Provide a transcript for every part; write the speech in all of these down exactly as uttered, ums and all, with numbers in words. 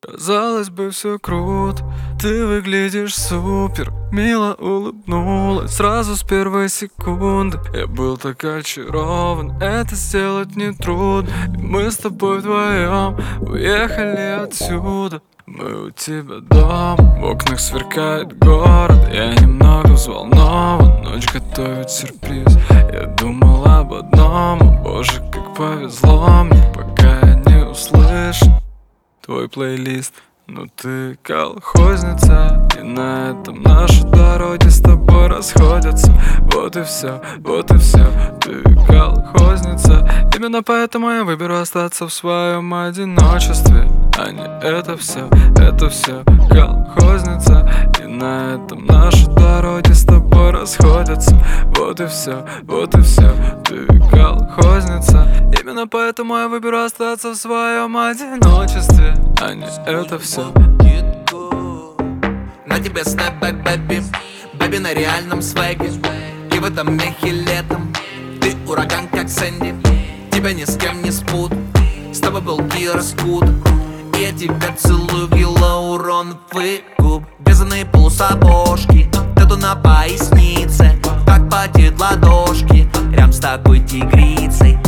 Казалось бы, все круто, ты выглядишь супер. Мило улыбнулась сразу с первой секунды. Я был так очарован, это сделать нетрудно. И мы с тобой вдвоем уехали отсюда. Мы у тебя дома, в окнах сверкает город. Я немного взволнован, ночь готовит сюрприз. Я думал об одном, о боже, как повезло мне, пока я не услышу твой плейлист. Ну ты колхозница, и на этом наши дороги с тобой расходятся. Вот и все, вот и все, ты колхозница. Именно поэтому я выберу остаться в своем одиночестве, а не это все, это все колхозница. И на этом наши дороги с тобой расходятся. Вот и все, вот и все, ты колхозница. Именно поэтому я выберу остаться в своем одиночестве, а не это все. На тебе снэп, бэби, бэби на реальном свеге. И в этом мехе летом ты ураган, как Сэнди. Тебя ни с кем не спут, с тобой был Кира Скут. И я тебя целую в гиалуроновый губ. Вязаные полусапожки, тату на пояснице. Как потеют ладошки рядом с такой тигрицей.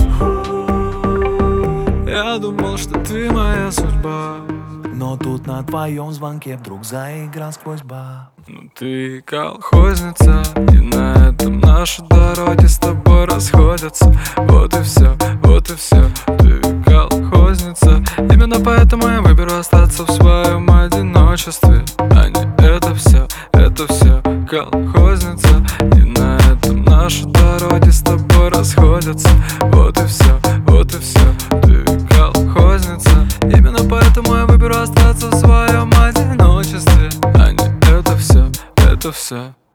Я думал, что ты моя судьба, но тут на твоем звонке вдруг заиграл сквозь бар. ну ты колхозница, и на этом наши дороги с тобой расходятся. Вот и все, вот и все, ты колхозница. Именно поэтому я выберу остаться в своем одиночестве, а не это все, это все колхозница. И на этом наши дороги с тобой расходятся. Вот и все, вот и все, ты колхозница. Именно поэтому я выберу остаться в своем одиночестве, а не это все, это все.